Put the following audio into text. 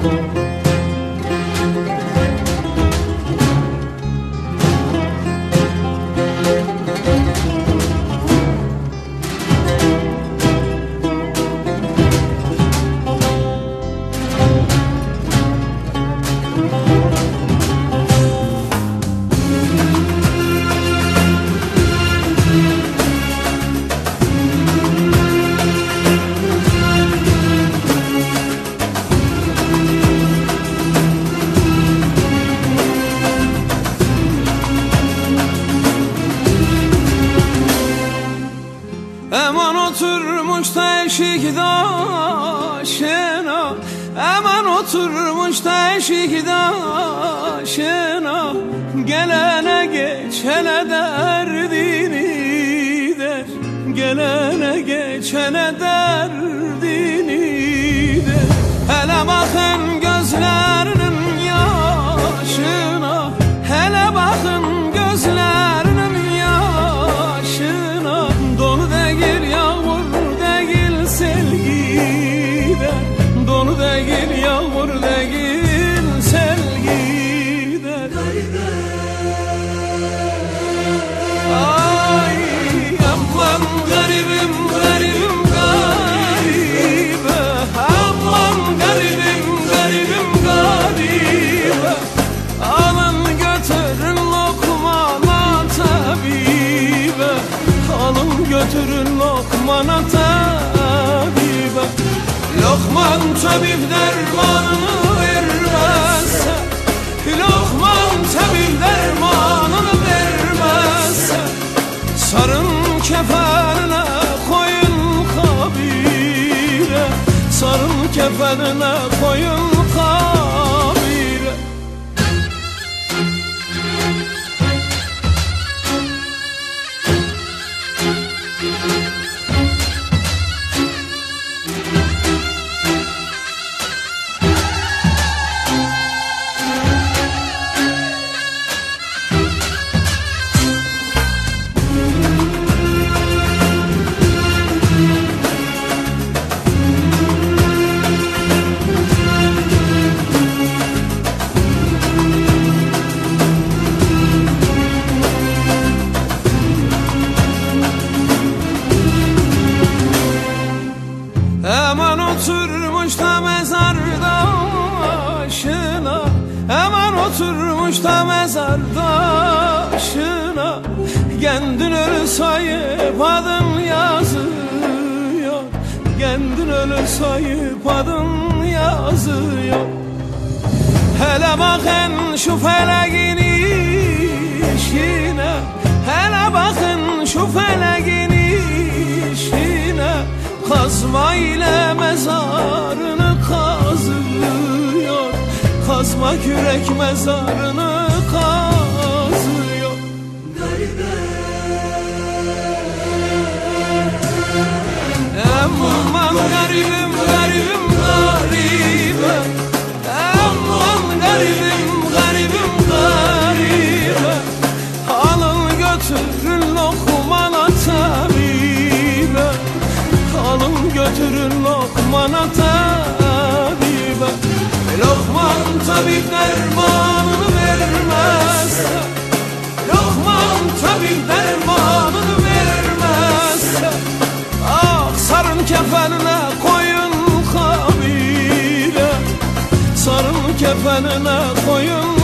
Eman oturmuş da eşik daşına, eman oturmuş da eşik daşına, gelene geçene derdini der, gelene geçene derdini der. Hele bakın gözlerinin yaşına, hele bakın gözlerinin yaşına. Donu değil yağmur değil sel gider, donu değil yağmur değil sel gider. Ay aman garibim garibim garibe, aman garibim garibim garibe. Alın götürün lokmana tabibe, alın götürün lokmana tabibe. Lokman tabip dermanını vermezse, lokman tabip dermanını vermezse, sarın kefenine koyun kabire, sarın kefenine koyun kabire. Eman oturmuş da mezarda başına, eman oturmuş da mezarda başına. Kendin ölü sayıp adın yazıyor, kendin ölü sayıp adın yazıyor. Hele bakın şu feleğin işine, hele bakın şu feleğin işine. Kazma ile mezarını kazıyor, kazma kürek mezarını kazıyor. Aman garibim garibim garibe, aman garibim garibim garibe. Alın götürün lokmana tabibe, alın götürün lokmana tabibe. Lokman tabip dermanını vermezse, lokman tabip dermanını vermezse, ah sarın kefenine koyun kabire, sarın kefenine koyun